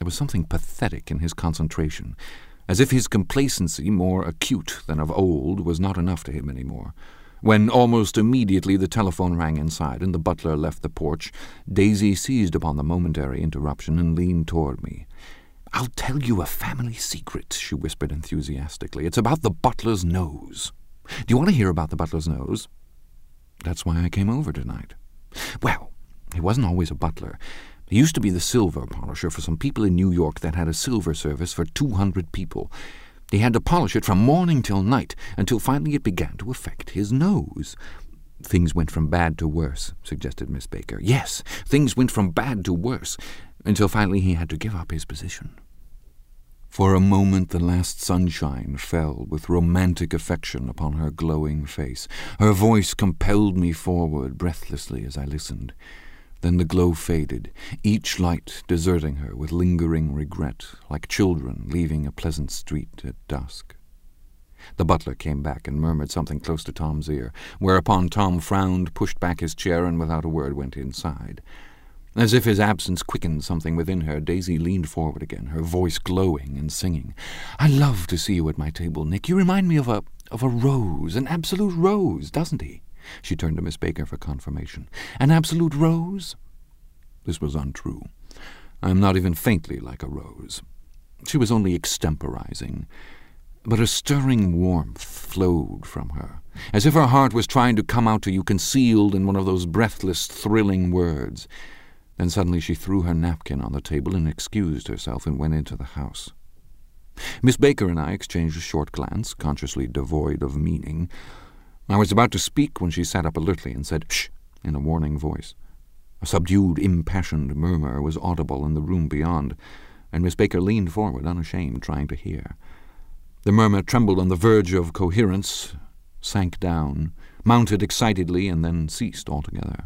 There was something pathetic in his concentration, as if his complacency, more acute than of old, was not enough to him any more. When almost immediately the telephone rang inside and the butler left the porch, Daisy seized upon the momentary interruption and leaned toward me. "I'll tell you a family secret," she whispered enthusiastically. "It's about the butler's nose. Do you want to hear about the butler's nose?" "That's why I came over tonight." "Well, he wasn't always a butler. He used to be the silver polisher for some people in New York that had a silver service for 200 people. He had to polish it from morning till night, until finally it began to affect his nose." "Things went from bad to worse," suggested Miss Baker. "Yes, things went from bad to worse, until finally he had to give up his position." For a moment the last sunshine fell with romantic affection upon her glowing face. Her voice compelled me forward breathlessly as I listened. Then the glow faded, each light deserting her with lingering regret, like children leaving a pleasant street at dusk. The butler came back and murmured something close to Tom's ear, whereupon Tom frowned, pushed back his chair, and without a word went inside. As if his absence quickened something within her, Daisy leaned forward again, her voice glowing and singing. "I love to see you at my table, Nick. You remind me of a rose, an absolute rose, doesn't he?" She turned to Miss Baker for confirmation. "An absolute rose?" This was untrue. I am not even faintly like a rose. She was only extemporizing. But a stirring warmth flowed from her, as if her heart was trying to come out to you concealed in one of those breathless, thrilling words. Then suddenly she threw her napkin on the table and excused herself and went into the house. Miss Baker and I exchanged a short glance, consciously devoid of meaning. I was about to speak when she sat up alertly and said, "Shh," in a warning voice. A subdued, impassioned murmur was audible in the room beyond, and Miss Baker leaned forward, unashamed, trying to hear. The murmur trembled on the verge of coherence, sank down, mounted excitedly, and then ceased altogether.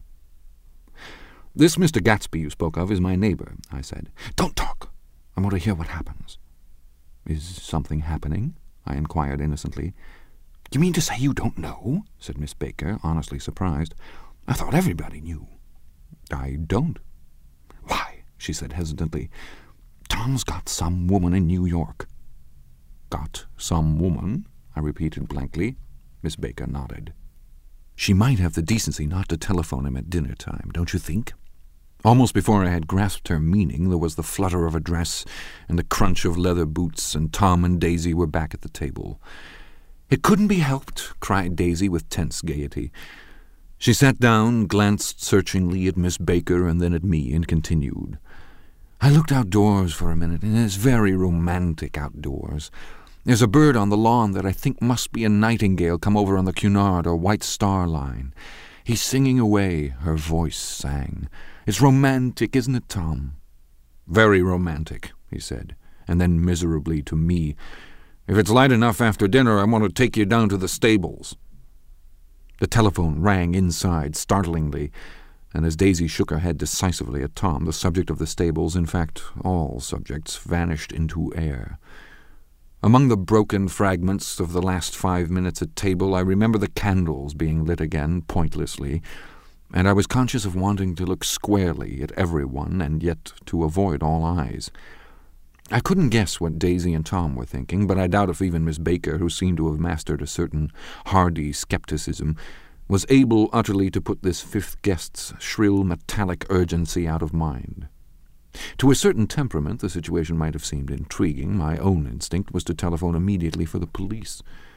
"This Mr. Gatsby you spoke of is my neighbor," I said. "Don't talk. I want to hear what happens." "Is something happening?" I inquired innocently. "You mean to say you don't know?" said Miss Baker, honestly surprised. "I thought everybody knew." "I don't." "Why," she said hesitantly, "Tom's got some woman in New York." "Got some woman?" I repeated blankly. Miss Baker nodded. "She might have the decency not to telephone him at dinner time, don't you think?" Almost before I had grasped her meaning, there was the flutter of a dress and the crunch of leather boots, and Tom and Daisy were back at the table. "It couldn't be helped," cried Daisy with tense gaiety. She sat down, glanced searchingly at Miss Baker and then at me, and continued. "I looked outdoors for a minute, and it's very romantic outdoors. There's a bird on the lawn that I think must be a nightingale come over on the Cunard or White Star Line. He's singing away," her voice sang. "It's romantic, isn't it, Tom?" "Very romantic," he said, and then miserably to me, "If it's light enough after dinner, I want to take you down to the stables." The telephone rang inside, startlingly, and as Daisy shook her head decisively at Tom, the subject of the stables, in fact all subjects, vanished into air. Among the broken fragments of the last 5 minutes at table, I remember the candles being lit again, pointlessly, and I was conscious of wanting to look squarely at everyone and yet to avoid all eyes. I couldn't guess what Daisy and Tom were thinking, but I doubt if even Miss Baker, who seemed to have mastered a certain hardy skepticism, was able utterly to put this fifth guest's shrill metallic urgency out of mind. To a certain temperament the situation might have seemed intriguing. My own instinct was to telephone immediately for the police.